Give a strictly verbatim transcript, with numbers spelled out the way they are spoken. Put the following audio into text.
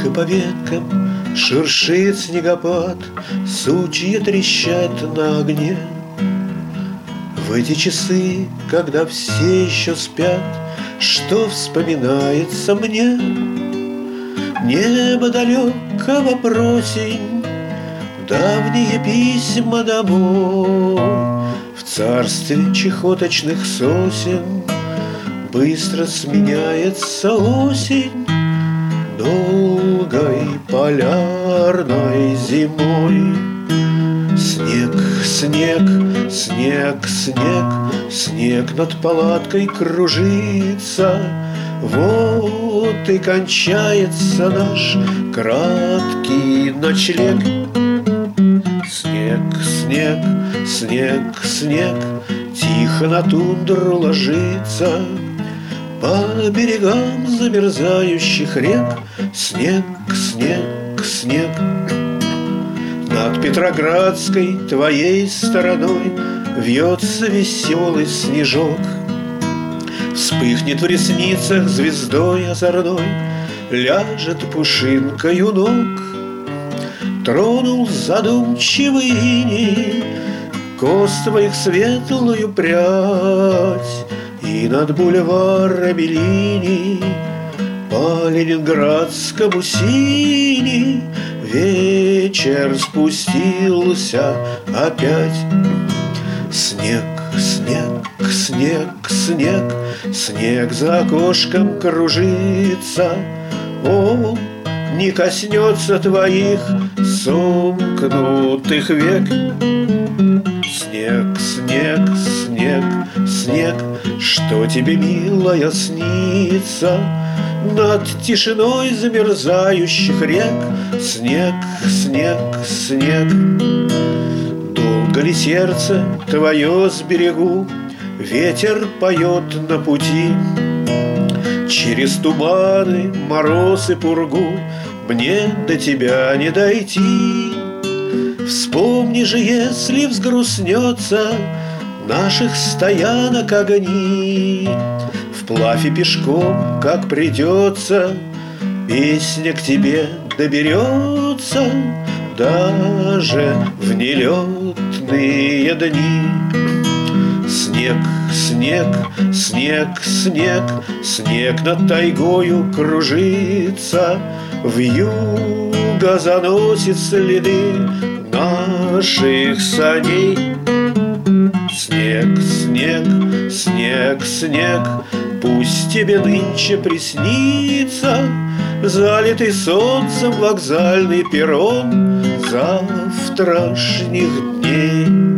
Тихо по веткам шуршит снегопад, сучья трещат на огне. В эти часы, когда все еще спят, что вспоминается мне? Небо далекого просень, давние письма домой. В царстве чехоточных сосен быстро сменяется осень долгой полярной зимой. Снег, снег, снег, снег, снег над палаткой кружится. Вот и кончается наш краткий ночлег. Снег, снег, снег, снег тихо на тундру ложится. По берегам замерзающих рек снег, снег, снег. Над Петроградской твоей стороной вьется веселый снежок. Вспыхнет в ресницах звездой озорной, ляжет пушинкой у ног. Тронул задумчивый иней кос твоих светлую прядь, и над бульварами линий по ленинградскому синий вечер спустился опять. Снег, снег, снег, снег, снег за окошком кружится. Он не коснется твоих сомкнутых век. Снег, снег, снег, снег, что тебе, милая, снится над тишиной замерзающих рек? Снег, снег, снег. Долго ли сердце твое сберегу? Ветер поет на пути. Через туманы, мороз и пургу мне до тебя не дойти. Вспомни же, если взгрустнется наших стоянок огни, вплавь и пешком, как придется, песня к тебе доберется даже в нелетные дни. Снег, снег, снег, снег, снег над тайгою кружится. Вьюга заносит следы наших саней. Снег, снег, снег, снег, пусть тебе нынче приснится залитый солнцем вокзальный перрон завтрашних дней.